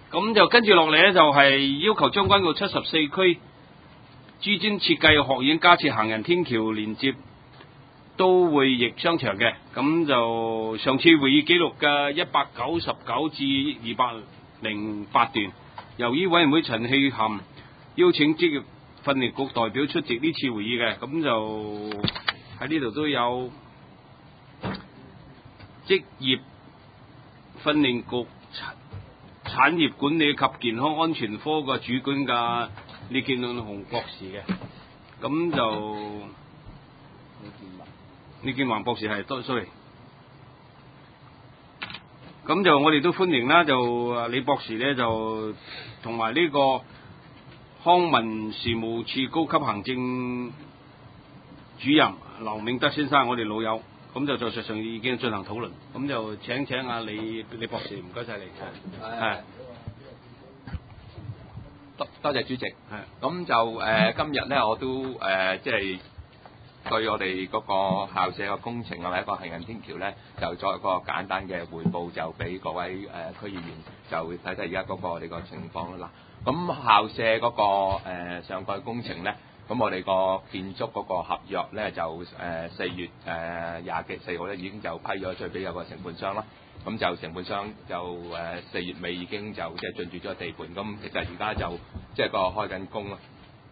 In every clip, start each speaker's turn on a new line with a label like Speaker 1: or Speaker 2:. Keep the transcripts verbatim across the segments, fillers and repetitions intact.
Speaker 1: 咁就跟住落嚟咧，就係要求將軍澳七十四區諸專設計學院加設行人天橋連接都會翼商場嘅。咁就上次會議記錄嘅一百九十九至二百零八段，由於委員會陳氣涵邀請職業訓練局代表出席呢次會議嘅，咁就喺呢度都有職業訓練局產業管理及健康安全科嘅主管嘅李建雄博士嘅，咁就李建宏博士係多 sorry， 咁就我哋都歡迎啦，就李博士咧就同埋呢個康文事務處高級行政主任劉銘德先生，我哋老友。咁就在實上已經進行討論，咁就請請阿李李博士，唔該晒你。係
Speaker 2: 多多謝主席。係咁就誒、呃、今日咧，我都誒即係對我哋嗰個校舍嘅工程啊，或者一個行人天橋咧，就作一個簡單嘅彙報，就俾各位誒、呃、區議員就睇睇而家嗰個我哋個情況啦。嗱，咁校舍嗰、那個、呃、上蓋工程咧。咁我哋個建築嗰個合約咧就誒四、呃、月誒廿幾四號咧已經就批咗出去俾有個承判商啦。咁就承判商就誒四、呃、月尾已經就即係進駐咗地盤。咁其實而家就即係、就是、個開緊工啦。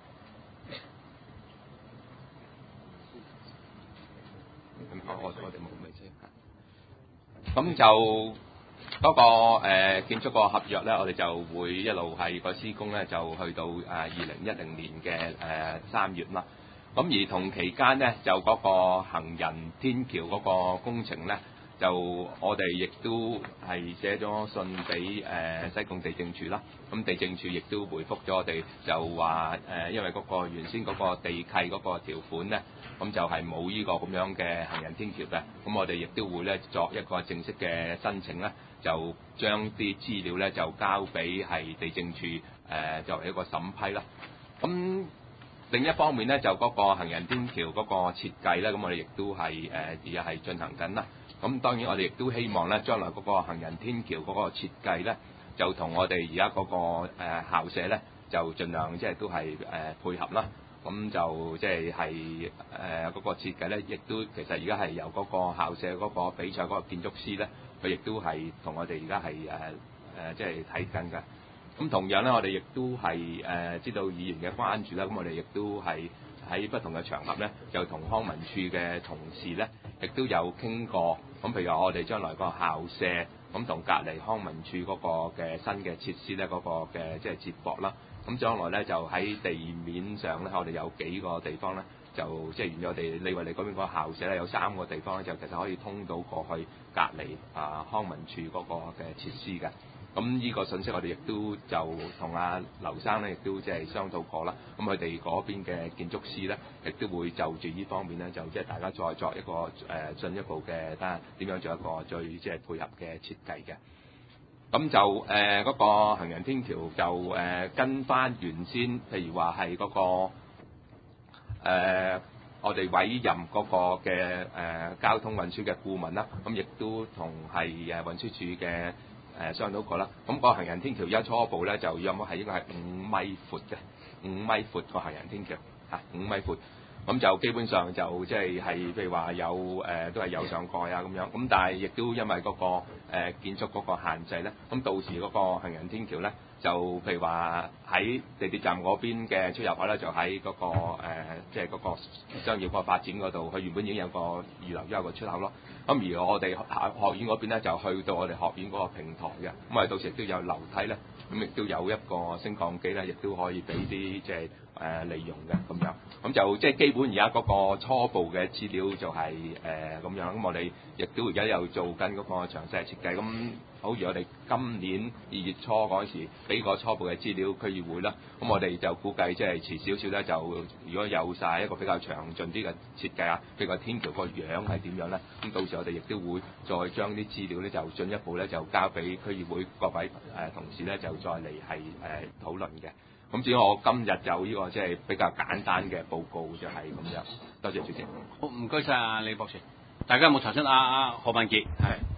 Speaker 2: 我我哋冇咩先。咁就嗰、那個、呃、建築個合約咧，我哋就會一路係個施工咧，就去到誒二零一零年嘅誒三月啦。咁而同期間咧，就嗰個行人天橋嗰個工程咧，就我哋亦都係寫咗信俾誒、呃、西貢地政處啦。咁地政處亦都回覆咗我哋，就話誒、呃，因為嗰個原先嗰個地契嗰個條款咧，咁就係冇呢個咁樣嘅行人天橋嘅。咁我哋亦都會咧作一個正式嘅申請咧。就將啲資料咧就交俾係地政處誒、呃、作為一個審批啦。咁另一方面咧，就嗰個行人天橋嗰個設計咧，咁我哋亦都係誒而家係進行緊啦。咁當然我哋亦都希望咧，將來嗰個行人天橋嗰個設計咧，就同我哋而家嗰個誒、呃、校舍咧，就盡量即係都係誒、呃、配合啦。咁就即係係誒嗰個設計咧，亦都其實而家係由嗰個校舍嗰個比賽嗰個建築師咧。佢亦都係同我哋而家係誒誒，即係睇緊㗎。咁同樣咧，我哋亦都係誒、呃、知道議員嘅關注啦。咁我哋亦都係喺不同嘅場合咧，就同康文署嘅同事咧，亦都有傾過。咁譬如話，我哋將來個校舍咁同隔離康文署嗰個嘅新嘅設施咧，嗰、嗰個嘅即係接駁啦。咁將來咧就喺地面上咧，我哋有幾個地方咧。就即係沿咗我哋利維利嗰邊個校舍咧，有三個地方咧，就其實可以通到過去隔離啊康文署嗰個嘅設施嘅。咁呢個信息我哋亦都就同阿劉生咧，亦都即係商討過啦。咁佢哋嗰邊嘅建築師咧，亦都會就住呢方面咧，就即係大家再作一個誒、呃、進一步嘅睇下點樣做一個最即係配合嘅設計嘅。咁就誒嗰、呃那個行人天橋就誒、呃、跟翻原先，譬如話係嗰個。誒、呃，我哋委任嗰個嘅誒、呃、交通運輸嘅顧問啦，咁亦都同係誒運輸署嘅誒商討過啦。咁、那個行人天橋一初步咧，就有冇係應該係五米闊嘅，五米闊個行人天橋嚇，五米闊。咁就基本上就即係係譬如話有誒、呃、都係有上蓋啊咁樣。咁但係亦都因為嗰、那個、呃、建築嗰個限制咧，咁到時嗰個行人天橋咧。就譬如話喺地鐵站嗰邊嘅出入口咧，就喺嗰、那個即係嗰個商業個發展嗰度，佢原本已經有個預留咗有個出口咯。咁而我哋學院嗰邊咧，就去到我哋學院嗰個平台嘅，咁啊到時亦都有樓梯咧，咁亦都有一個升降機咧，亦都可以俾啲即係誒利用嘅咁樣。咁就即係基本而家嗰個初步嘅資料就係誒咁樣。咁我哋亦都而家又做緊嗰個詳細設計。咁好似我哋今年二月初嗰時俾個初步嘅資料區議會啦，咁我哋就估計即係遲少少咧，就如果有晒一個比較詳盡啲嘅設計啊，譬如個天橋個樣係點樣咧，咁到時我哋亦都會再將啲資料咧就進一步咧就交俾區議會各位誒、呃、同事咧就再嚟係誒討論嘅。咁至於我今日就呢個即係比較簡單嘅報告就係咁樣。多謝主席。
Speaker 1: 好，唔該晒啊李博士。大家有冇查詢啊啊何文傑？係。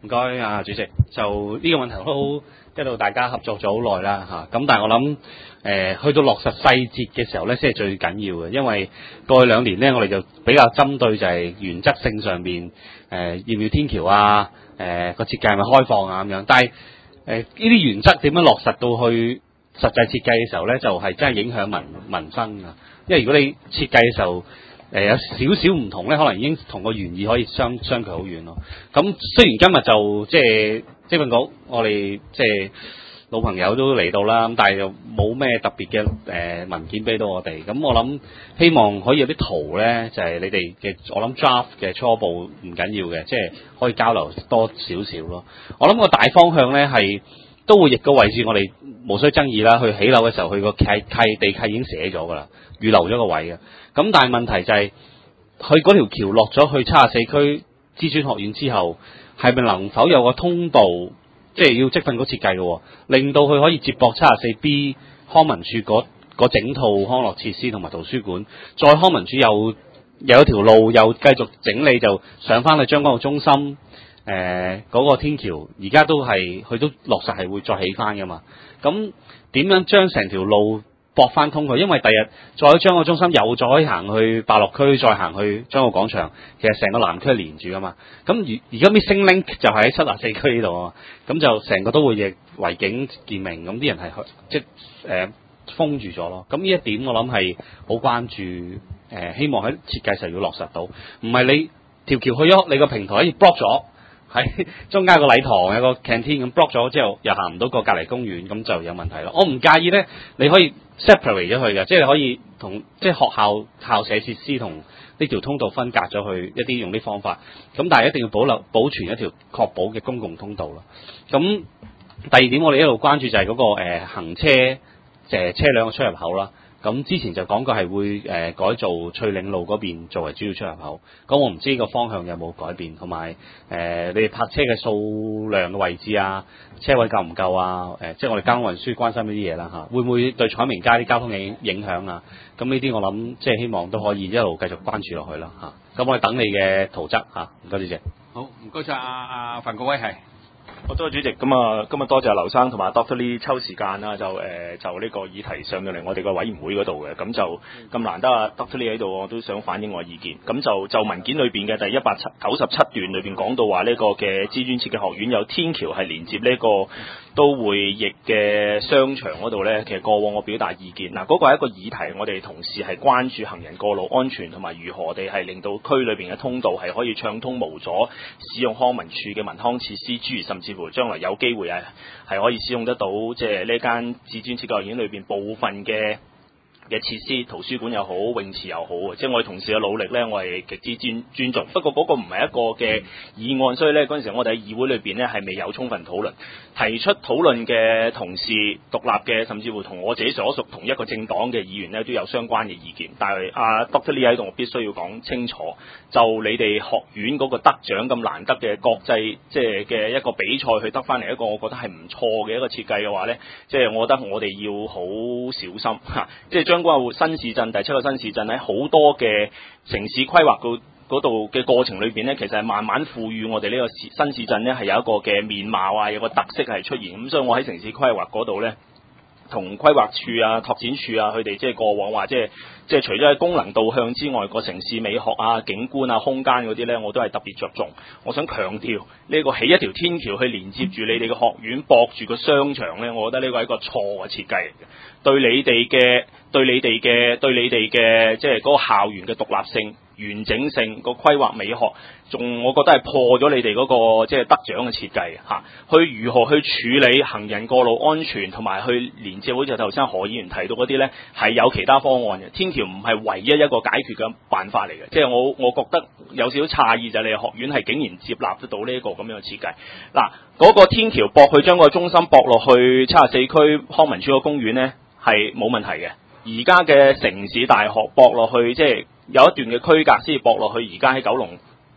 Speaker 3: 唔該啊，主席。就呢個問題都一路大家合作咗好耐啦嚇，咁但係我諗誒、呃、去到落實細節嘅時候咧，先係最緊要嘅，因為過去兩年咧，我哋就比較針對就係原則性上邊誒、呃、要唔要天橋啊，誒個設計係咪開放啊咁樣，但係誒呢啲原則點樣落實到去實際設計嘅時候咧，就係、是、真係影響民民生啊，因為如果你設計嘅時候，誒、呃、有少少唔同咧，可能已經同個原意可以相相距好遠咯。咁雖然今日就即係職訓局，我哋即係老朋友都嚟到啦，咁但係又冇咩特別嘅誒、呃、文件俾到我哋。咁我諗希望可以有啲圖咧，就係、是、你哋嘅我諗 draft 嘅初步唔緊要嘅，即係可以交流多少少咯。我諗個大方向咧係都會逆個位置，我哋無需爭議啦。去起樓嘅時候，佢個契契地契已經寫咗㗎啦，預留咗個位嘅。咁但係問題就係、是，佢嗰條橋落咗去七十四區知專學院之後，係咪能否有個通道，即係要職訓局設計嘅，令到佢可以接駁七十四 B 康文署嗰整套康樂設施同埋圖書館，再康文署又有一條路又繼續整理，就上翻去將軍澳中心，誒、呃、嗰、那個天橋，而家都係佢都落實係會再起翻㗎嘛。咁點樣將成條路駁翻通佢？因為第日再喺將個中心又再可以行去白樂區，再行去將澳廣場，其實成個南區係連住噶嘛。咁而而家 missing link 就係喺七十四區呢度啊，咁就成個都會亦圍景見明，咁啲人係即係誒、呃、封住咗咯。咁呢一點我諗係好關注，誒、呃、希望喺設計時要落實到，唔係你條橋去咗，你個平台可以 block 咗。喺中間個禮堂有個 canteen 咁 block 咗之後，又行唔到個隔離公園，咁就有問題咯。我唔介意咧，你可以 separate 咗佢嘅，即係你可以同即係學校校舍設施同呢條通道分隔咗去一啲用啲方法。咁但係一定要保留保存一條確保嘅公共通道咯。咁第二點我哋一路關注就係嗰、那個、呃、行車誒、呃、車輛嘅出入口啦。咁之前就講過係會誒、呃、改造翠嶺路嗰邊作為主要出入口，咁我唔知呢個方向有冇改變，同埋誒你哋泊車嘅數量嘅位置啊，車位夠唔夠啊？誒、呃，即係我哋交通運輸關心呢啲嘢啦嚇，會唔會對彩明街啲交通影影響啊？咁呢啲我諗即係希望都可以一路繼續關注落去啦嚇。咁我哋等你嘅圖則嚇，唔該主席。
Speaker 1: 好，唔該晒阿阿范國威係。
Speaker 4: 好多謝主席，咁啊，今日多謝劉生同埋 Doctor Lee 抽時間啦，就誒、呃、就呢個議題上到嚟我哋個委員會嗰度嘅，咁就咁難得啊 Doctor Lee 喺度，我都想反映我意見。咁就就文件裏邊嘅第一百九十七段裏邊講到話呢個嘅知專設計學院有天橋係連接呢個都會翼嘅商場嗰度呢，其實過往我表達意見，嗱、那、嗰個係一個議題，我哋同事係關注行人過路安全同埋如何地係令到區裏邊嘅通道係可以暢通無阻使用康文署嘅民康設施，諸如甚至乎將來有機會係係可以使用得到，即係呢間知專設計學院裏邊部分嘅嘅設施，圖書館又好，泳池又好，即係我哋同事嘅努力呢，我係極之尊尊重。不過嗰個唔係一個嘅議案，所以呢嗰陣時我哋喺議會裏邊呢係未有充分討論。提出討論嘅同事，獨立嘅，甚至乎同我自己所屬同一個政黨嘅議員呢，都有相關嘅意見。但係阿 Doctor Lee 喺度，我必須要講清楚，就你哋學院嗰個得獎咁難得嘅國際即係嘅一個比賽去得翻嚟一個，我覺得係唔錯嘅一個設計嘅話呢，即係我覺得我哋要好小心嚇，即係將軍澳新市鎮第七個新市鎮喺好多嘅城市規劃個嗰度嘅過程裏邊呢，其實係慢慢賦予我哋呢個新市鎮呢係有一個嘅面貌啊，有個特色係出現。咁所以我喺城市規劃嗰度呢，同規劃處啊、拓展處啊，佢哋即係過往話即係即係除咗喺功能導向之外，個城市美學啊、景觀啊、空間嗰啲呢，我都係特別着重。我想強調呢個起一條天橋去連接住你哋嘅學院，駁住個商場呢，我覺得呢個係一個錯嘅設計嚟嘅，對你哋嘅對你哋嘅對你哋嘅即係嗰個校園嘅獨立性、完整性、個規劃美學，仲我覺得係破咗你哋嗰個即係得獎嘅設計嚇。去如何去處理行人過路安全，同埋去連接，好似頭先何議員提到嗰啲呢，係有其他方案嘅。天橋唔係唯一一個解決嘅辦法嚟嘅，即係我我覺得有少少詫異就係你哋學院係竟然接納得到呢一個咁樣嘅設計。嗱，嗰個天橋駁去將個中心駁落去七十四區康文署個公園呢，係冇問題嘅。而家嘅城市大學駁落去，即係有一段嘅區隔先至駁落去。而家喺九龍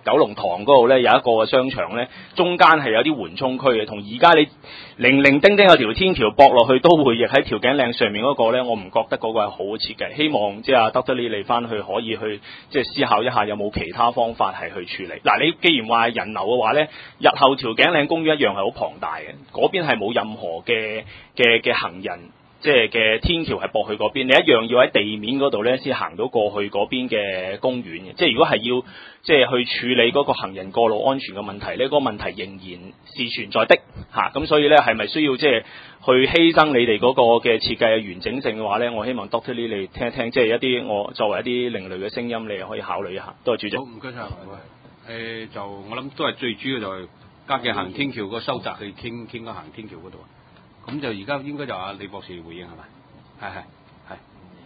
Speaker 4: 九龍塘嗰度咧有一個商場咧，中間係有啲緩衝區嘅，同而家你零零丁丁有條天橋駁落去都會亦喺條頸嶺上面嗰個咧，我唔覺得嗰個係好嘅設計。希望即係阿 Doctor Lee 嚟翻去可以去即係思考一下有冇其他方法係去處理。嗱，你既然話人流嘅話咧，日後條頸嶺公園一樣係好龐大嘅，嗰邊係冇任何嘅嘅嘅行人。即係嘅天橋係駁去嗰邊，你一樣要喺地面嗰度咧先行到過去嗰邊嘅公園嘅。即係如果係要即係去處理嗰個行人過路安全嘅問題呢，嗰個問題仍然是存在的嚇。咁、啊、所以咧係咪需要即係去犧牲你哋嗰個嘅設計嘅完整性嘅話咧？我希望 Doctor Lee 你聽一聽，即係一啲我作為一啲另類嘅聲音，你可以考慮一下。多謝主席。
Speaker 1: 好，唔該晒。誒，就我諗都係最主要就係加嘅行天橋個收窄去傾傾個行天橋嗰度。咁就而家應該就阿李博士回應係咪？係係係。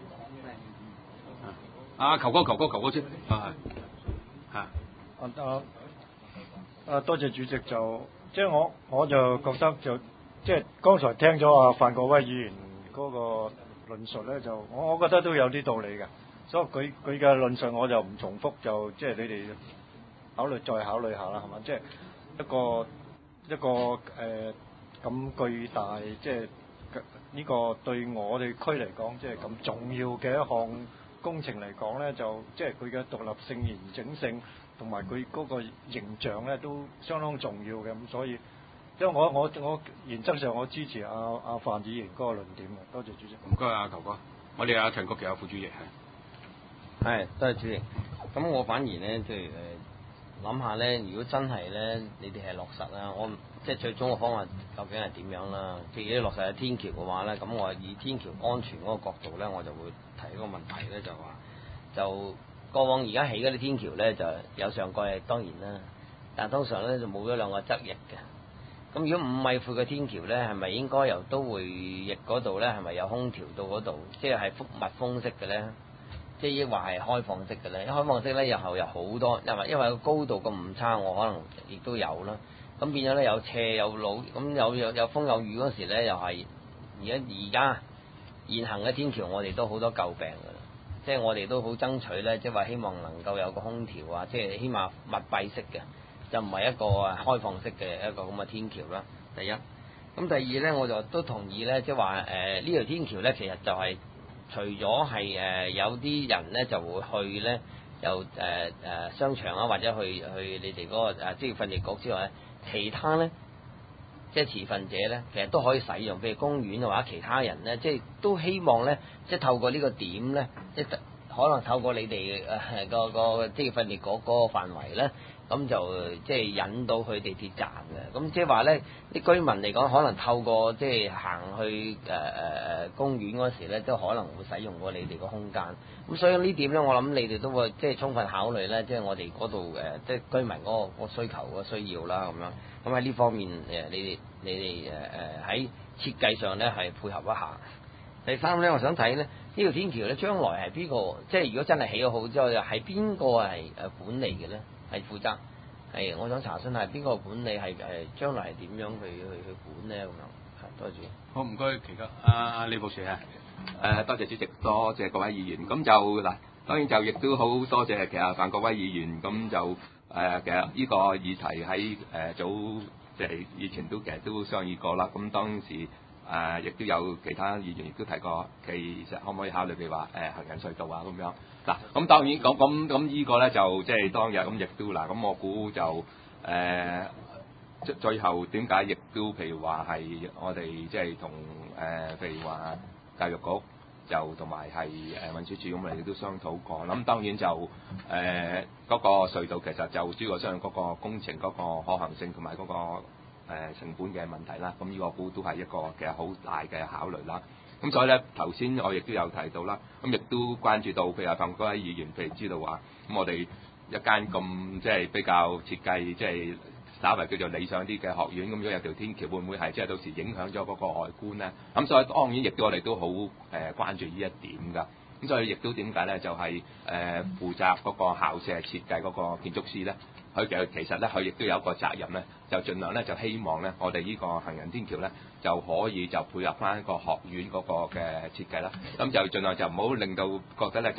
Speaker 1: 啊，球哥球哥球哥先。啊係。啊
Speaker 5: 啊啊！多謝主席，就即係我我就覺得就即係剛才聽咗阿范國威議員嗰個論述咧，就我我覺得都有啲道理嘅。所以佢佢嘅論述我就唔重複，就即係你哋考慮再考慮下啦，係嘛？即係一個一個誒。呃咁巨大，即係呢個對我哋區嚟講，即係咁重要嘅一項工程嚟講咧，就即係佢嘅獨立性、完整性同埋佢嗰個形象咧，都相當重要嘅。咁所以，即係我我我原則上我支持阿阿范議員嗰個論點嘅。多謝主席。
Speaker 1: 唔該啊，球哥。我哋阿陳國基副主席係。
Speaker 6: 係，多謝主席。咁我反而咧，即係誒諗下咧，如果真係咧，你哋係落實啦，我。即係最終嘅方案究竟係點樣啦？自己落實喺天橋嘅話咧，咁我以天橋安全嗰個角度咧，我就會提一個問題咧，就話就過往而家起嗰啲天橋咧，就有上蓋當然啦，但係通常咧就冇咗兩個側翼嘅。咁如果五米闊嘅天橋咧，係咪應該由都會翼嗰度咧，係咪有空調到嗰度？即係係覆密封式嘅咧？即係抑或係開放式嘅咧？開放式咧，日後有好多，因為因為個高度咁唔差，我可能亦都有啦。咁變咗咧有斜有路，咁有有有風有雨嗰時咧，又係而家而家現行嘅天橋，我哋都好多詬病㗎啦。即係我哋都好爭取咧，即係話希望能夠有個空調啊，即係起碼密閉式嘅，就唔係一個開放式嘅一個咁嘅天橋啦。第一，咁第二咧，我就都同意咧，即係話誒呢條天橋咧，其實就係、是、除咗係誒有啲人咧就會去咧，又誒誒商場啊，或者去去你哋嗰個誒職業訓練局之外咧。其他咧，即係持份者咧，其實都可以使用，譬如公園或者其他人咧，即係都希望咧，即係透過呢個點咧，即係可能透過你哋誒個個職業訓練局嗰個範圍咧，咁就即係引到佢地鐵站嘅。咁即係話咧，啲居民嚟講，可能透過即係行去誒誒誒公園嗰時咧，都可能會使用過你哋個空間。咁所以呢點咧，我諗你哋都會即係充分考慮咧，即係我哋嗰度誒，即係居民嗰個個需求個需要啦，咁樣。咁喺呢方面誒，你哋你哋誒誒喺設計上咧係配合一下。第三咧，我想睇咧呢條天橋咧，將來係邊個？即係如果真係起咗好之後，係邊個係誒管理嘅咧？係負責係我想查詢係邊個管理，係誒將來係點樣去去去管咧？咁樣係多謝。
Speaker 1: 好，唔該，其他阿阿李博士啊。
Speaker 2: 誒多謝主席，多謝各位議員。咁就嗱，當然就亦都好多謝其實范國威議員。咁就誒、呃、其實呢個議題喺誒、呃、早即係以前都其實都商議過啦。咁當時誒亦、呃、都有其他議員亦都提過，其實可唔可以考慮譬如話誒行人隧道啊咁樣。嗱，咁當然講咁咁呢個咧就即係當日咁亦都嗱，咁我估就誒、呃、最後點解亦都譬如話係我哋即係同誒譬如話。教育局就同埋係誒運輸署咁，我哋都商討過。咁當然就誒嗰、呃那個隧道其實就主要相信嗰個工程嗰個可行性同埋嗰個、呃、成本嘅問題啦。咁呢個估都係一個其實好大嘅考慮啦。咁所以咧頭先我亦都有提到啦，咁亦都關注到譬如話范國威議員，譬如知道話咁我哋一間咁即係比較設計即係。稍為叫做理想啲嘅學院，咁如果有條天橋，會唔會係即係到時影響咗嗰個外觀咧？咁所以當然亦都我哋都好誒、呃、關注呢一點㗎。咁所以亦都點解咧？就係、是、誒、呃、負責嗰個校舍設計嗰個建築師咧，佢嘅其實咧佢亦都有一個責任咧，就盡量咧就希望咧我哋呢個行人天橋咧就可以就配合翻個學院嗰個嘅設計啦。咁就盡量就唔好令到覺得咧就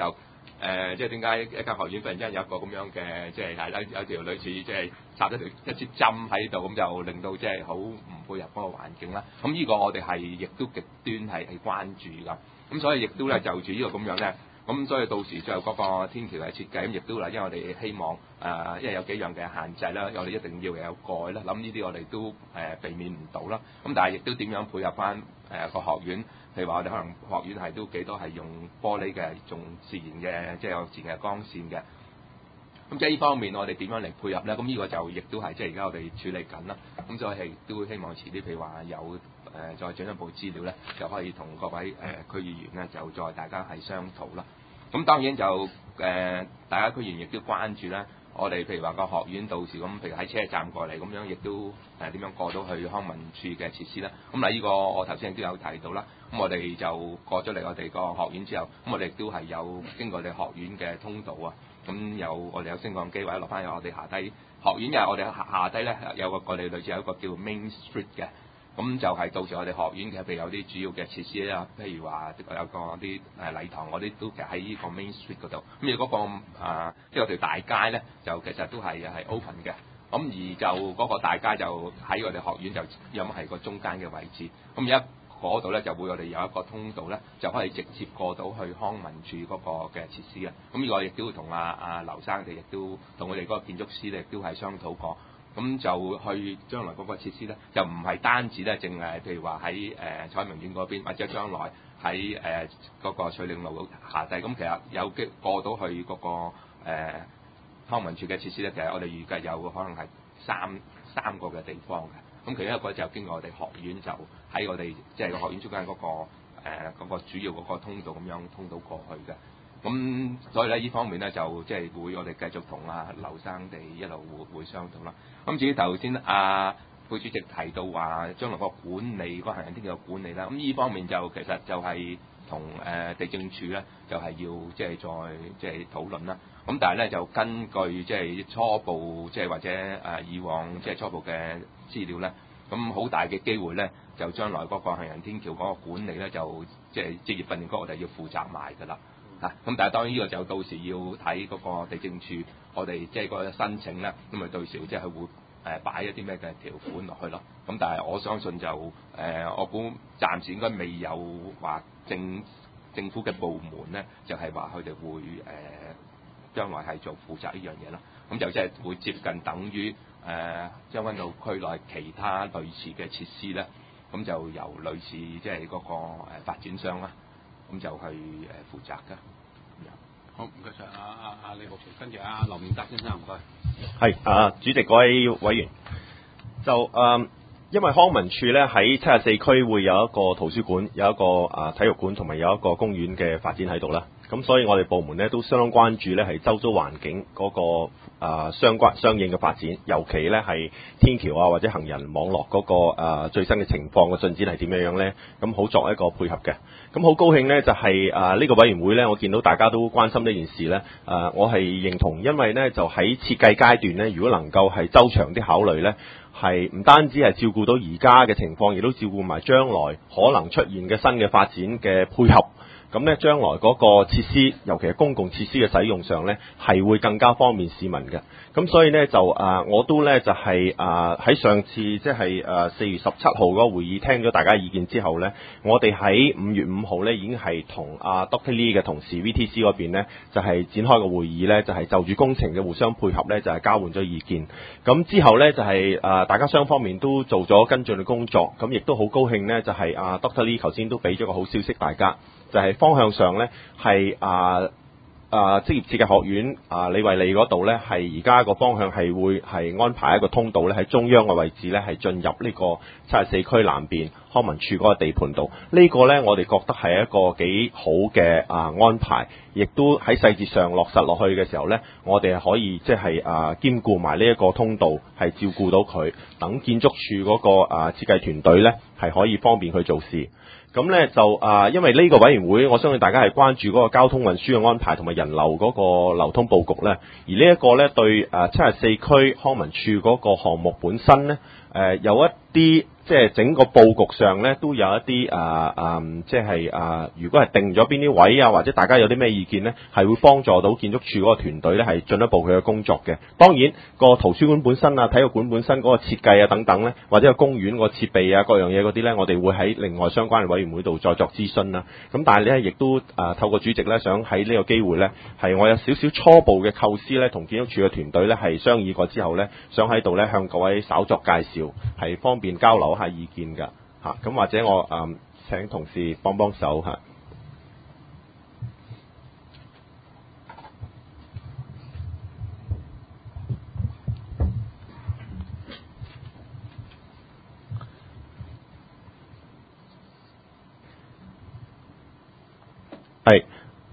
Speaker 2: 誒，即係點解一間學院突然之間有一個咁樣嘅，即係係有有條類似即係插咗條一支針喺度，咁就令到即係好唔配合嗰個環境啦。咁呢個我哋係亦都極端係係關注㗎。咁所以亦都咧就住呢個咁樣咧，咁所以到時就嗰個天橋嘅設計，咁亦都啦，因為我哋希望誒、呃，因為有幾樣嘅限制啦，我哋一定要有蓋啦。諗呢啲我哋都誒、呃、避免唔到啦。咁但係亦都點樣配合翻誒、呃、個學院？譬如話我哋可能學院係都幾多係用玻璃嘅，用自然嘅，即係有自然嘅光線嘅。咁即係呢方面我哋點樣嚟配合咧？咁呢個就亦都係即係而家我哋處理緊啦。咁所以係都希望遲啲譬如話有誒、呃、再進一步資料咧，就可以同各位誒、呃、區議員咧就再大家係商討啦。咁當然就誒、呃、大家區議員亦都關注咧，我哋譬如話個學院到時咁，譬如喺車站過嚟咁樣，亦都誒點樣過到去康文署嘅設施啦。咁嗱，呢個我頭先亦都有提到啦。咁我哋就過咗嚟我哋個學院之後，咁我哋亦都係有經過我哋學院嘅通道啊。咁有我哋有升降機或者落翻去我哋下低學院，又我哋下下低咧有個我哋類似有一個叫 Main Street 嘅。咁就係到時我哋學院嘅，譬如有啲主要嘅設施啦，譬如話有個啲誒禮堂，我哋都其實喺呢個 Main Street 嗰度。咁如果個啊，即係我哋大街咧，就其實都係係 open 嘅。咁而就嗰個大街就喺我哋學院就有乜係個中間嘅位置。咁而家嗰度咧就會我哋有一個通道咧，就可以直接過到去康文署嗰個嘅設施嘅。咁呢個亦都會同阿阿劉生哋亦都同我哋嗰個建築師咧，亦都係商討過。咁就去將來嗰個設施咧，就唔係單止咧，淨係譬如話喺誒彩明苑嗰邊，或者將來喺誒嗰個翠嶺路下低。咁其實有機過到去嗰、那個、呃、康文署嘅設施咧，其實我哋預計有可能係三三個嘅地方嘅。咁其中一個就經過我哋學院，就喺我哋即係個學院中間嗰、那個誒嗰、呃那個主要嗰個通道咁樣通到過去嘅。咁所以咧，呢方面咧就即係會我哋繼續同阿劉生哋一路會會商討啦。咁至於頭先阿副主席提到話將來個管理、個行人天橋嘅管理啦，咁呢方面就其實就係同誒地政處咧就係、是、要即係再即係討論啦。咁但係咧就根據即係初步即係或者誒以往即係初步嘅資料咧，咁好大嘅機會咧就將來嗰個行人天橋嗰個管理咧就即係職業訓練局我哋要負責埋㗎啦。嚇！咁但係當然呢個就到時要睇嗰個地政處，我哋即係個申請咧，咁咪到時即係會誒擺一啲咩嘅條款落去咯。咁但係我相信就誒、呃，我估暫時應該未有話政政府嘅部門咧，就係話佢哋會誒、呃、將來係做負責呢樣嘢啦。咁就即係會接近等於誒將軍澳區內其他類似嘅設施咧，咁就由類似即係嗰個誒發展商啦。咁就去誒負責㗎。
Speaker 1: 好，唔該晒，阿阿阿李木全，跟住阿劉明德先生，唔該。
Speaker 7: 係啊，主席各位委員，就誒、呃，因為康文署咧喺七十四區會有一個圖書館，有一個啊體育館，同埋有一個公園嘅發展喺度啦。咁所以我哋部門咧都相當關注咧係周遭環境嗰、那個啊相關相應嘅發展，尤其咧係天橋啊或者行人網絡嗰、那個啊最新嘅情況嘅進展係點樣樣咧？咁好作一個配合嘅。咁好高興咧就係、是、啊呢、這個委員會咧，我見到大家都關心呢件事咧。啊，我係認同，因為咧就喺設計階段咧，如果能夠係周詳啲考慮咧，係唔單止係照顧到而家嘅情況，亦都照顧埋將來可能出現嘅新嘅發展嘅配合。咁咧，將來嗰個設施，尤其係公共設施嘅使用上咧，係會更加方便市民嘅。咁所以咧就啊、呃，我都咧就係啊喺上次即係誒四月十七號嗰個會議聽咗大家意見之後咧，我哋喺五月五號咧已經係同阿 Doctor Lee 嘅同事 V T C 嗰邊咧就係、是、展開個會議咧，就係、是、就住工程嘅互相配合咧，就係、是、交換咗意見。咁之後咧就係、是、啊、呃、大家雙方面都做咗跟進嘅工作，咁亦都好高興咧，就係、是、阿、啊、Doctor Lee 頭先都俾咗個好消息大家。就係方向上咧，係啊啊職業設計學院啊李惠利嗰度咧，係而家個方向係會係安排一個通道咧，喺中央嘅位置咧，係進入呢個七十四區南邊康文署嗰個地盤度。這個、呢個咧，我哋覺得係一個幾好嘅啊安排，亦都喺細節上落實落去嘅時候咧，我哋係可以即係啊兼顧埋呢一個通道，係照顧到佢，等建築署嗰個啊設計團隊咧係可以方便去做事。咁咧就啊、呃，因為呢個委員會，我相信大家係關注嗰個交通運輸嘅安排同埋人流嗰個流通佈局咧。而呢一個咧對誒七十四區康文署嗰個項目本身咧，誒、呃、有一啲即即係整個佈局上咧都有一啲啊啊，即係啊，如果係定咗邊啲位啊，或者大家有啲咩意見咧，係會幫助到建築署嗰個團隊咧係進一步佢嘅工作嘅。當然個圖書館本身啊、體育館本身嗰個設計啊等等咧，或者個公園個設備啊各樣嘢嗰啲咧，我哋會喺另外相關嘅委員會度再作諮詢啦。咁但係咧亦都啊透過主席咧，想喺呢個機會咧，係我有少少初步嘅構思咧，同建築署嘅團隊咧係商議過之後咧，想喺度咧向各位稍作介紹，係方便交流一下意見㗎嚇。咁、啊、或者我啊、嗯、請同事幫幫手嚇。係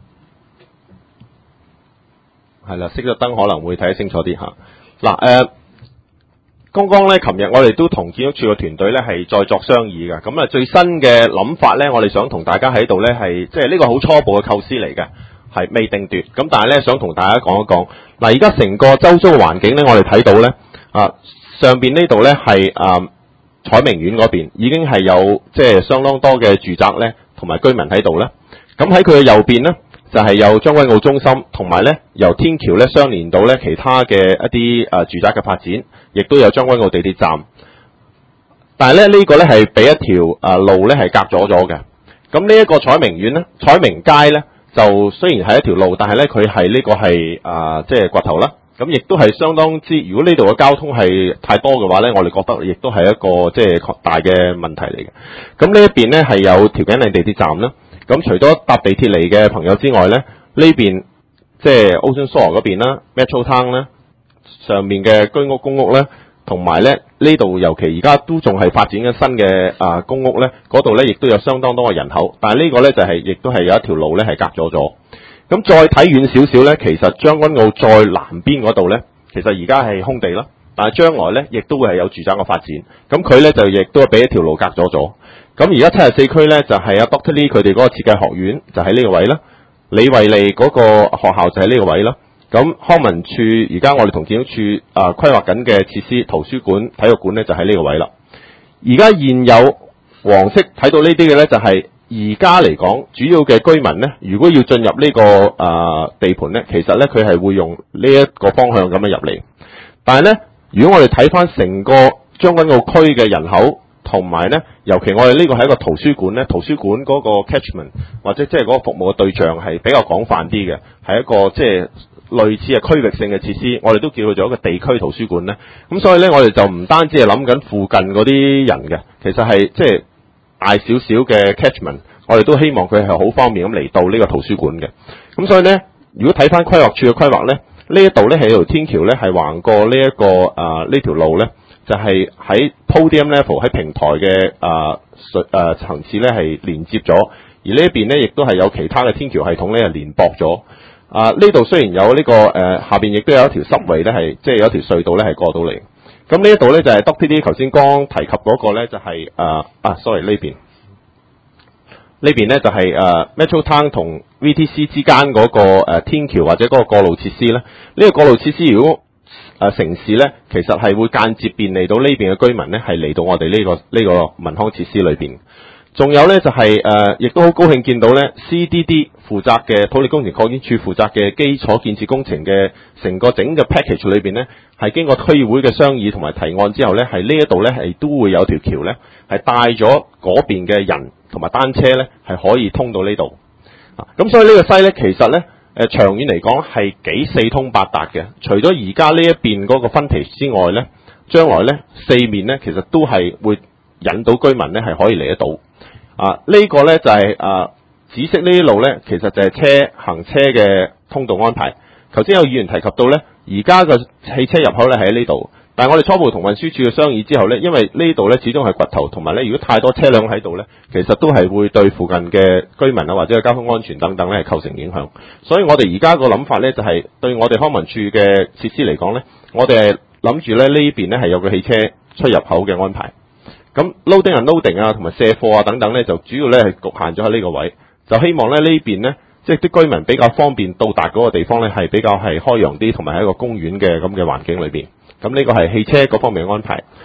Speaker 7: 係啦，熄咗燈可能會睇得清楚啲嚇。嗱誒，剛剛咧，琴日我哋都同建築署嘅團隊咧係再作商議嘅。咁啊，最新嘅諗法咧，我哋想同大家喺度咧係即係呢個好初步嘅構思嚟嘅，係未定奪。咁但係咧，想同大家講一講。嗱，而家成個周遭嘅環境咧，我哋睇到咧啊，上邊呢度咧係啊彩明苑嗰邊已經係有即係相當多嘅住宅咧同埋居民喺度咧。咁喺佢嘅右邊咧，就係、是、有將軍澳中心，同埋咧由天橋咧相連到咧其他嘅一啲誒、呃、住宅嘅發展，亦都有將軍澳地鐵站。但係咧呢、這個咧係俾一條誒、呃、路咧係隔咗咗嘅。咁呢一個彩明苑咧，彩明街咧就雖然係一條路，但係咧佢係呢個係誒即係掘頭啦。咁亦都係相當之，如果呢度嘅交通係太多嘅話咧，我哋覺得亦都係一個即係擴大嘅問題嚟嘅。咁呢一邊咧係有調景嶺地鐵站啦。咁除咗搭地鐵嚟嘅朋友之外咧，呢邊即係 Ocean Shore 嗰邊啦 ，Metro Town 咧，上面嘅居屋公屋咧，同埋咧呢度尤其而家都仲係發展緊新嘅啊公屋咧，嗰度咧亦都有相當多嘅人口，但係呢個咧就係、是、亦都係有一條路咧係隔咗咗。咁再睇遠少少咧，其實將軍澳再南邊嗰度咧，其實而家係空地啦，但係將來咧亦都會係有住宅嘅發展。咁佢咧就亦都係俾一條路隔咗咗。咁而家七十四區咧就係、是、阿 Doctor Lee 佢哋嗰個設計學院就喺呢個位啦，李惠利嗰個學校就喺呢個位啦。咁康文署而家我哋同建築署啊規劃緊嘅設施，圖書館、體育館咧就喺呢個位啦。而家現有黃色睇到呢啲嘅咧就係而家嚟講主要嘅居民咧，如果要進入呢、這個啊、呃、地盤咧，其實咧佢係會用呢一個方向咁樣入嚟。但係咧，如果我哋睇翻成個將軍澳區嘅人口，同埋咧，尤其我哋呢個係一個圖書館咧，圖書館嗰個 catchment 或者即係嗰個服務嘅對象係比較廣泛啲嘅，係一個即係類似係區域性嘅設施，我哋都叫佢做一個地區圖書館咧。咁所以咧，我哋就唔單止係諗緊附近嗰啲人嘅，其實係即係大少少嘅 catchment，我哋都希望佢係好方便咁嚟到呢個圖書館嘅。咁所以咧，如果睇翻規劃處嘅規劃咧，呢一度咧係條天橋咧係橫過呢、這、一個啊呢條路咧。就係喺 podium level 喺平台嘅啊誒層次咧係連接咗，而呢一邊咧亦都係有其他嘅天橋系統咧係連駁咗。啊呢度雖然有呢、這個誒、呃、下邊亦都有一條subway咧係即係有一條隧道咧係過到嚟。咁呢一度咧就係 Doctor Lee 頭先剛提及嗰個咧就係、是、啊啊 sorry 呢邊呢邊咧就係、是、誒、啊、Metro Town 同 V T C 之間嗰、那個、啊、天橋或者嗰個過路設施咧，呢、這個過路設施如果誒、呃、城市咧，其實係會間接便利到呢邊嘅居民咧，係嚟到我哋呢、這個呢、這個民康設施裏邊。仲有咧就係、是、誒，亦、呃、都好高興見到咧 C D D 負責嘅土力工程擴建處負責嘅基礎建設工程嘅成個整個 package 裏邊咧，係經過區議會嘅商議同埋提案之後咧，係呢一度咧係都會有條橋咧，係帶咗嗰邊嘅人同埋單車咧，係可以通到呢度。啊，咁所以呢個西咧，其實咧。誒、呃、長遠嚟講係幾四通八達嘅，除咗而家呢一邊嗰個分題之外咧，將來咧四面咧其實都係會引到居民咧係可以嚟得到。啊，這個、呢個咧就係、是、啊紫色呢啲路咧，其實就係車行車嘅通道安排。頭先有議員提及到咧，而家個汽車入口咧係喺呢度。但係我哋初步同運輸署嘅商議之後咧，因為呢度咧始終係掘頭，同埋咧如果太多車輛喺度咧，其實都係會對附近嘅居民啊或者係交通安全等等咧係構成影響。所以我哋而家個諗法咧就係、是、對我哋康文署嘅設施嚟講咧，我哋係諗住咧呢邊咧係有個汽車出入口嘅安排。咁 loading and loading 啊同埋卸貨啊等等咧就主要咧係局限咗喺呢個位，就希望咧呢邊咧即係啲居民比較方便到達嗰個地方咧係比較係開揚啲，同埋喺一個公園嘅咁嘅環境裏邊。咁呢個係汽車嗰方面嘅安排。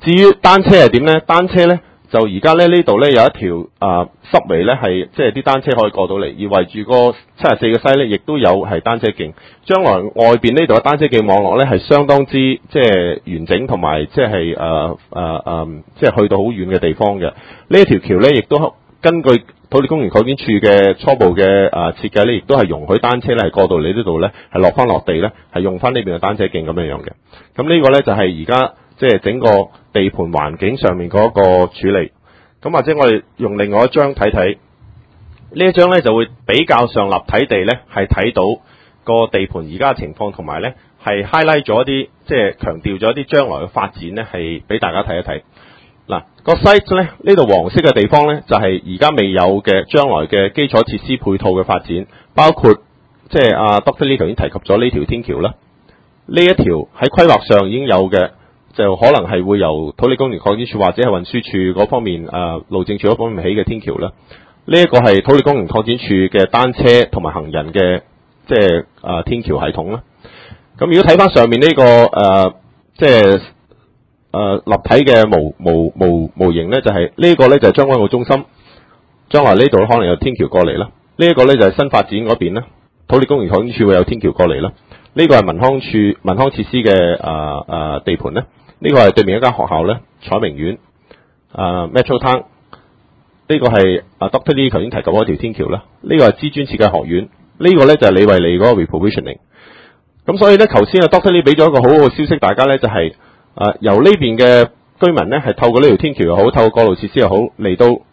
Speaker 7: 至於單車係點咧？單車咧就而家咧呢度咧有一條啊濕圍咧係即係啲單車可以過到嚟，而圍住個七十四個西咧亦都有係單車徑。將來外邊呢度嘅單車徑網絡咧係相當之即係完整同埋即係誒誒誒即係去到好遠嘅地方嘅。呢一條橋咧亦都根據土地工程擴展處嘅初步嘅誒設計咧，亦都係容許單車咧係過到嚟呢度咧係落翻落地咧係用翻呢邊嘅單車徑咁樣樣嘅。咁呢個咧就係而家即係整個地盤環境上面嗰個處理。咁或者我哋用另外一張睇睇，呢一張咧就會比較上立體地咧係睇到個地盤而家嘅情況，同埋咧係 highlight 咗一啲即係強調咗一啲將來嘅發展咧係俾大家睇一睇。嗱，個 site 咧呢度黃色嘅地方咧就係而家未有嘅將來嘅基礎設施配套嘅發展，包括即係阿 Doctor Lee 頭先提及咗呢條天橋啦，呢一條喺規劃上已經有嘅，就可能係會由土地工程擴展處或者係運輸處嗰方面誒、呃、路政處嗰方面起嘅天橋啦。呢、這、一個係土地工程擴展處嘅單車同埋行人嘅即係誒天橋系統啦。咁如果睇翻上面呢、這個誒、呃、即係。誒、呃、立體嘅模模模模型咧，就係、是、呢個咧就係將軍澳中心，將來呢度可能有天橋過嚟啦。呢、這、一個咧就係新發展嗰邊啦，土地工程擴展處會有天橋過嚟啦。呢、這個係民康處民康設施嘅誒誒地盤咧。呢、這個係對面一間學校咧，彩明苑誒 Metro Town。呢個係啊 Doctor Lee 頭先提及嗰條天橋啦。呢、這個係知專設計學院。呢、這個咧就係李惠利嗰個 repositioning。咁所以咧，頭先啊 Doctor Lee 俾咗一個好好嘅消息，大家咧就係、是。誒、呃，由呢邊嘅居民咧，係透過呢條天橋又好，透過過路設施又好，嚟到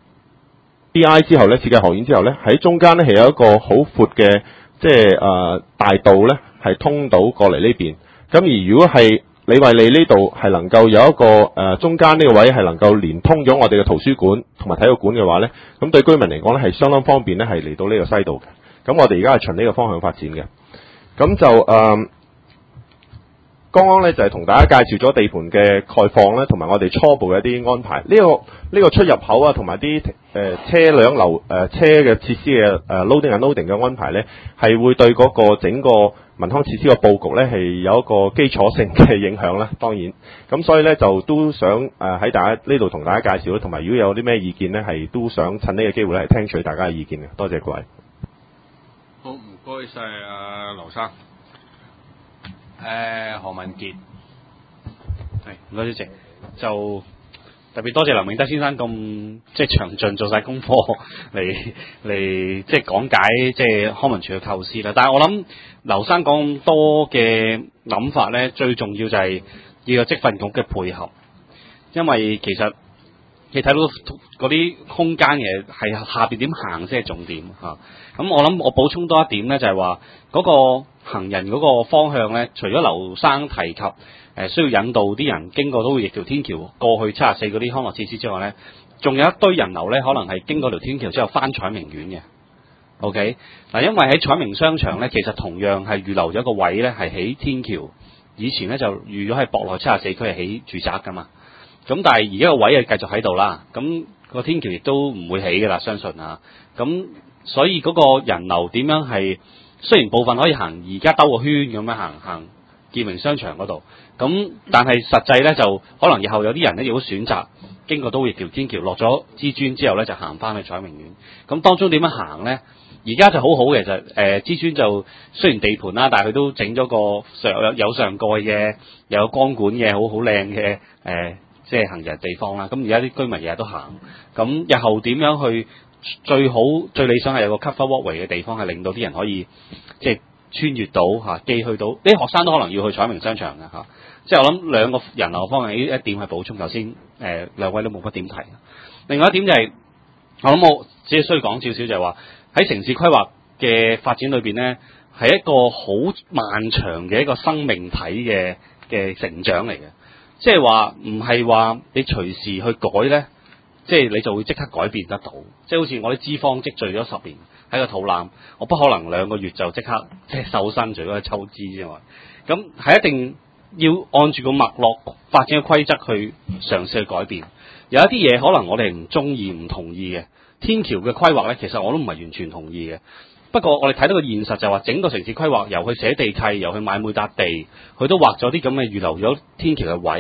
Speaker 7: D I 之後咧，設計學院之後咧，喺中間咧係有一個好闊嘅，即係誒、呃、大道咧，係通到過嚟呢邊。咁而如果係李惠利呢度係能夠有一個誒、呃、中間呢個位係能夠連通咗我哋嘅圖書館同埋體育館嘅話咧，咁對居民嚟講咧係相當方便咧，係嚟到呢個西道嘅。咁我哋而家係循呢個方向發展嘅。咁就誒。呃剛剛咧就係同大家介紹咗地盤嘅概況咧，同埋我哋初步嘅一啲安排。呢、這個呢、這個出入口啊，同埋啲誒車輛流誒、呃、車嘅設施嘅誒、呃、loading and loading 嘅安排咧，係會對嗰個整個民康設施嘅佈局咧係有一個基礎性嘅影響啦。當然，咁所以咧就都想誒喺、呃、大家呢度同大家介紹啦，同埋如果有啲咩意見咧，係都想趁呢個機會咧係聽取大家嘅意見嘅。多謝各位。
Speaker 1: 好，唔該晒阿劉生。誒、呃、何文傑，
Speaker 3: 係唔該主席，就特別多謝林永德先生咁即係詳盡做晒功課嚟嚟即係講解即係康文署嘅構思啦。但係我諗劉生講咁多嘅諗法咧，最重要就係要有職訓局嘅配合，因為其實你睇到嗰啲空間嘅係下邊點行先係重點嚇。咁、啊、我諗我補充多一點咧，就係話嗰個行人嗰個方向咧，除咗劉生提及誒、呃、需要引導啲人經過都會逆條天橋過去七十四嗰啲康樂設施之外咧，仲有一堆人流咧，可能係經過條天橋之後翻彩明苑嘅。OK 嗱，因為喺彩明商場咧，其實同樣係預留咗一個位咧，係起天橋。以前咧就預咗喺博內七十四區係起住宅噶嘛。咁但係而家個位係繼續喺度啦，咁、個天橋亦都唔會起嘅啦，相信啊。咁所以嗰個人流點樣係？雖然部分可以行，而家兜個圈咁樣行行建明商場嗰度，咁但係實際咧就可能以後有啲人咧亦都選擇經過都會條天橋落咗知專之後咧就行翻去彩明苑。咁當中點樣行咧？而家就好好嘅，就誒知專就雖然地盤啦，但係佢都整咗個上有有上蓋嘅，又有光管嘅，好好靚嘅誒，即係行人地方啦。咁而家啲居民日日都行，咁日後點樣去？最好最理想係有個 cover walkway 嘅地方，係令到啲人可以即係穿越到嚇，既去到啲學生都可能要去彩明商場嘅嚇。即係我諗兩個人流方面呢一點係補充，頭先誒兩位都冇乜點提。另外一點就係、是、我諗我只係需要講少少，就係話喺城市規劃嘅發展裏邊咧，係一個好漫長嘅一個生命體嘅嘅成長嚟嘅。即係話唔係話你隨時去改咧。即係你就會即刻改變得到，即係好似我啲脂肪積聚咗十年喺個肚腩，我不可能兩個月就即刻即係瘦身，除咗係抽脂之外，咁係一定要按住個脈絡發展嘅規則去嘗試去改變。有一啲嘢可能我哋唔中意、唔同意嘅，天橋嘅規劃咧，其實我都唔係完全同意嘅。不過我哋睇到個現實就係話，整個城市規劃由去寫地契，由去買每笪地，佢都畫咗啲咁嘅預留咗天橋嘅位。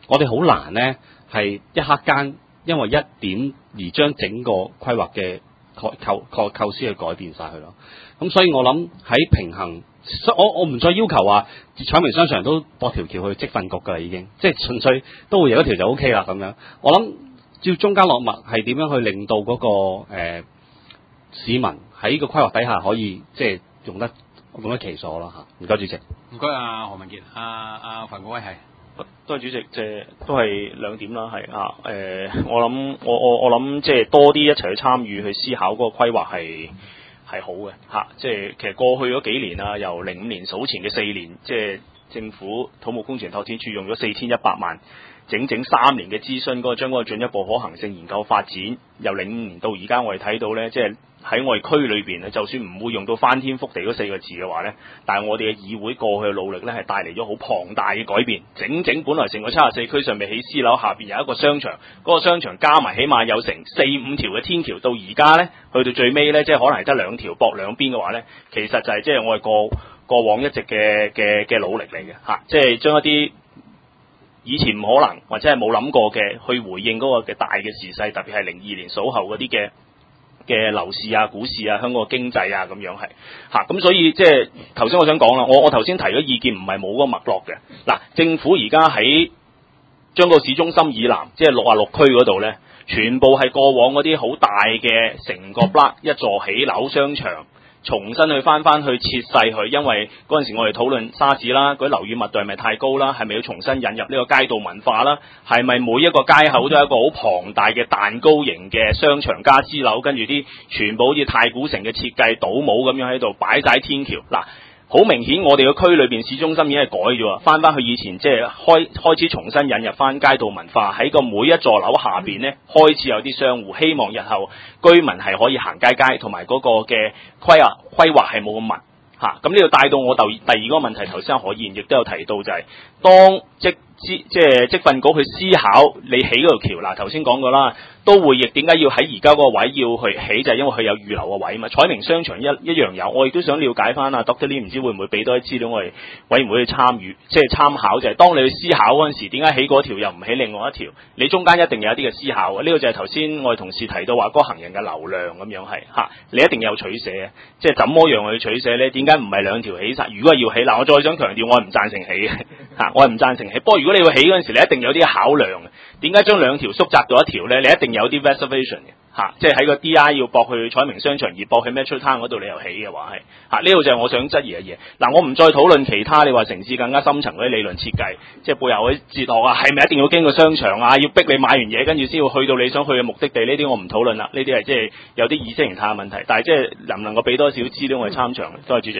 Speaker 3: 我哋好難咧係一刻間因為一點而將整個規劃嘅構構構構思去改變晒佢咯。咁所以我諗喺平衡，我我唔再要求話彩明商場都駁條橋去積分局㗎啦，已經即係純粹都會有一條就 O K 啦咁樣。我諗要中間落墨係點樣去令到嗰、那個、呃、市民喺個規劃底下可以即係用得用得其所啦嚇。唔該主席，
Speaker 1: 唔該啊何文傑，阿阿范國威係。
Speaker 4: 多謝主席，即係都係兩點啦，係啊，誒、呃，我諗我我我諗即係多啲一齊去參與去思考嗰個規劃係係好嘅嚇、啊，即係其實過去嗰幾年啊，由零五年數前嘅四年，即係政府土木工程拓展署用咗四千一百萬，整整三年嘅諮詢，嗰個將嗰個進一步可行性研究發展，由零五年到而家，我哋睇到咧，即係喺我哋區裏邊咧，就算唔會用到翻天覆地嗰四個字嘅話咧，但係我哋嘅議會過去嘅努力咧，係帶嚟咗好龐大嘅改變。整整本來成個七十四區上面起私樓，下邊有一個商場，嗰、那個商場加埋起碼有成四五條嘅天橋，到而家咧，去到最尾咧，即係可能係得兩條駁兩邊嘅話咧，其實就係即係我哋過過往一直嘅嘅嘅努力嚟嘅嚇，即係將一啲以前唔可能或者係冇諗過嘅，去回應嗰個嘅大嘅時勢，特別係零二年數後嗰啲嘅嘅樓市啊、股市啊、香港嘅經濟啊咁樣係嚇，咁、啊、所以即係頭先我想講啦，我我頭先提咗意見唔係冇嗰個脈絡嘅。嗱，政府而家喺將個市中心以南，即係六啊六區嗰度咧，全部係過往嗰啲好大嘅成個 block 一座起樓商場。重新去翻翻去設細佢，因為嗰陣時我哋討論沙士啦，嗰啲樓宇密度係咪太高啦？係咪要重新引入呢個街道文化啦？係咪每一個街口都有一個好龐大嘅蛋糕型嘅商場加私樓，跟住啲全部好似太古城嘅設計倒模咁樣喺度擺晒天橋嗱。好明顯，我哋個區裏邊市中心已經係改咗，翻翻去以前即係開開始重新引入翻街道文化，喺個每一座樓下邊咧開始有啲商戶，希望日後居民係可以行街街，同埋嗰個嘅規劃規劃係冇咁密嚇。咁呢度帶到我第第二個問題，頭先何議員亦都有提到就係、是、當即即即係職訓局去思考你起嗰條橋嗱，頭先講過啦。都會亦點解要喺而家嗰個位要去起，就係、是、因為佢有預留個位嘛。彩明商場一一樣有，我亦都想了解翻啊 Doctor Lee 唔知會唔會俾多啲資料我哋委員會去參與，即係參考就係、是、當你去思考嗰陣時，點解起嗰條又唔起另外一條？你中間一定有一啲嘅思考嘅。呢、這個就係頭先我哋同事提到話嗰個行人嘅流量咁樣係嚇，你一定有取捨，即係怎麼樣去取捨咧？點解唔係兩條起晒？如果係要起嗱，我再想強調，我係唔贊成起嘅嚇，我係唔贊成起。不過如果你要起嗰陣時，你一定有啲考量嘅。點解將兩條縮窄到一條咧？你一定有啲 reservation 嘅嚇，即係喺個 D I 要駁去彩明商場而駁去 Metro Town 嗰度，你又起嘅話係嚇，呢度就係我想質疑嘅嘢。嗱，我唔再討論其他，你話城市更加深層嗰啲理論設計，即係背後嗰啲哲學啊，係咪一定要經過商場啊？要逼你買完嘢跟住先要去到你想去嘅目的地？呢啲我唔討論啦，呢啲係即係有啲意識形態嘅問題。但係即係能唔能夠俾多少資料我哋參詳？多謝主席。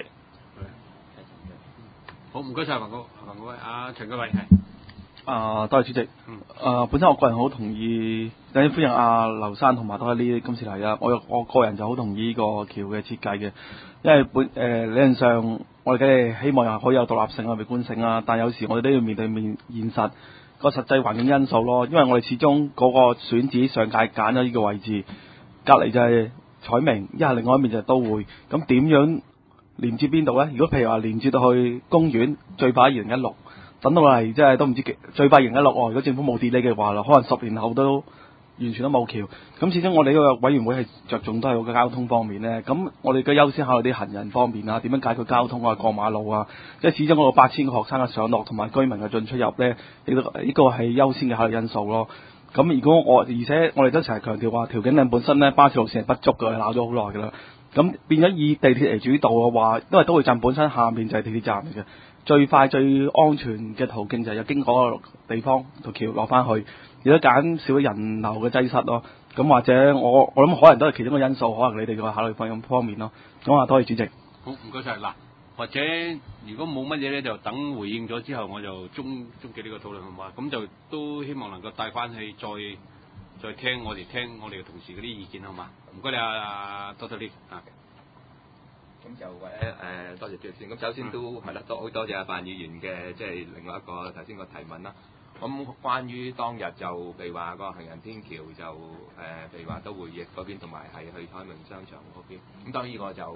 Speaker 1: 好，唔該晒彭哥，彭哥，阿陳國偉係。
Speaker 8: 啊，多謝主席。嗯。啊，本身我個人好同意，首先歡迎阿劉生同埋多啲呢今次嚟啦。我我個人就好同意呢個橋嘅設計嘅，因為本誒、呃、理論上我哋梗係希望又可以有獨立性啊、美觀性啊，但有時我哋都要面對面現實個實際環境因素咯。因為我哋始終嗰個選址上屆揀咗呢個位置，隔離就係彩明，一係另外一面就係都會。咁點樣連接邊度咧？如果譬如話連接到去公園，最快二零一六。等到嚟即係都唔知幾最快二零一六喎。如果政府冇 delay 嘅話啦，可能十年後都完全都冇橋。咁始終我哋呢個委員會係着重都係個交通方面咧。咁我哋嘅優先考慮啲行人方面啊，點樣解決交通啊、過馬路啊。即係始終嗰個八千個學生嘅上落同埋居民嘅進出入咧，呢個呢個係優先嘅考慮因素咯。咁如果我而且我哋都成日強調話，調景嶺本身咧巴士路線係不足嘅，鬧咗好耐㗎啦。咁變咗以地鐵嚟主導嘅話，因為都會站本身下面就係地鐵站嚟嘅。最快最安全嘅途徑就係有經過個地方條橋落翻去，亦都減少人流嘅擠塞咯。咁或者我我諗可能都係其中一個因素，可能你哋嘅考慮方方面咯。咁啊，多謝主席。
Speaker 1: 好，唔該晒。嗱，或者如果冇乜嘢咧，就等回應咗之後，我就終終結呢個討論好嘛？咁就都希望能夠帶翻去再再聽我哋聽我哋嘅同事嗰啲意見好嘛？唔該你啊 Doctor Lee 啊。
Speaker 2: 咁就或者誒多謝主席先。咁首先都係啦，多好多謝阿范議員嘅即係另外一個頭先個提問啦。咁關於當日就譬如話個行人天橋就誒、呃，譬如話都會翼嗰邊同埋係去彩明商場嗰邊。咁當然呢個就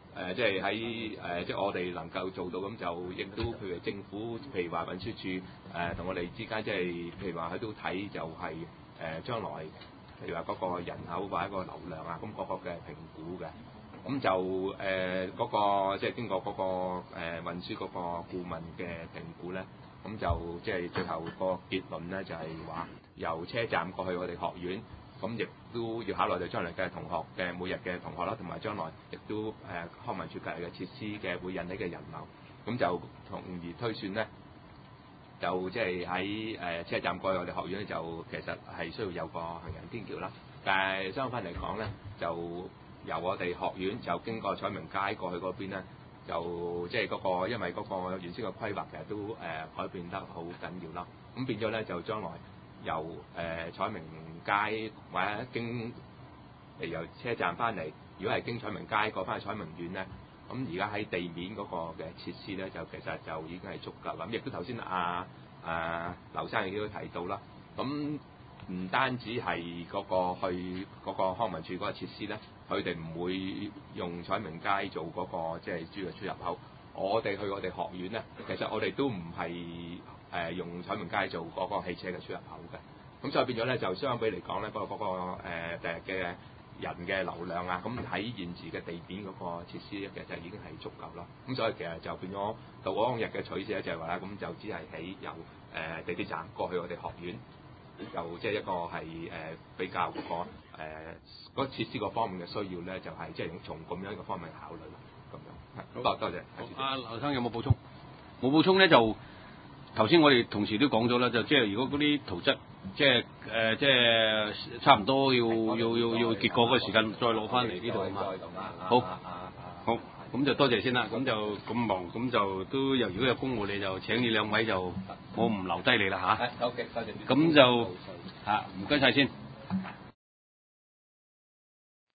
Speaker 2: 誒即係喺誒即係我哋能夠做到咁就亦都譬如政府譬如話運輸署誒同我哋之間即係譬如話喺度睇就係、是、誒、呃、將來譬如話嗰個人口或者個流量啊咁嗰個嘅評估嘅。咁就誒嗰、呃那個即係經過嗰、那個誒、呃、運輸嗰個顧問嘅評估咧，咁就即係最後個結論咧就係、是、話由車站過去我哋學院，咁亦都要考慮到將來嘅同學嘅每日嘅同學啦，同埋將來亦都誒、呃、康文署隔離嘅設施嘅會引起嘅人流，咁就從而推算咧，就即係喺誒車站過去我哋學院咧，就其實係需要有個行人天橋啦，但係相反嚟講咧就。由我哋學院就經過彩明街過去嗰邊咧，就即係嗰個因為嗰個原先嘅規劃其實都誒、呃、改變得好緊要啦。咁變咗咧就將來由誒、呃、彩明街或者經誒由車站翻嚟，如果係經彩明街過翻去彩明苑咧，咁而家喺地面嗰個嘅設施咧就其實就已經係足夠啦。咁亦都頭先阿阿劉生亦都提到啦，咁唔單止係嗰個去嗰個康文署嗰個設施咧。佢哋唔會用彩明街做嗰、那個即係、就是、主要出入口。我哋去我哋學院咧，其實我哋都唔係誒用彩明街做嗰個汽車嘅出入口嘅。咁所以變咗咧，就相比嚟講咧，嗰、那個嗰、那個誒嘅、呃、人嘅流量啊，咁喺現時嘅地面嗰個設施其實已經係足夠啦。咁所以其實就變咗到嗰日嘅取捨咧，就係話咧，咁就只係喺由誒、呃、地鐵站過去我哋學院。就即係一個係誒、呃、比較嗰、那個誒嗰、呃那個、設施嗰方面嘅需要咧，就係即係從咁樣一個方面考慮啦。咁樣，多多謝。
Speaker 1: 阿劉生有冇補充？冇補充咧，就頭先我哋同事都講咗啦，就即係如果嗰啲圖則即係誒、呃、即係差唔多要要要要結果嗰個時間，再攞翻嚟呢度啊嘛。好，好。咁就多謝先啦，咁就咁忙，咁就都又如果有公務，你就請你兩位就我唔留低你啦嚇。
Speaker 2: 好嘅，多謝。
Speaker 1: 咁就嚇唔該晒先。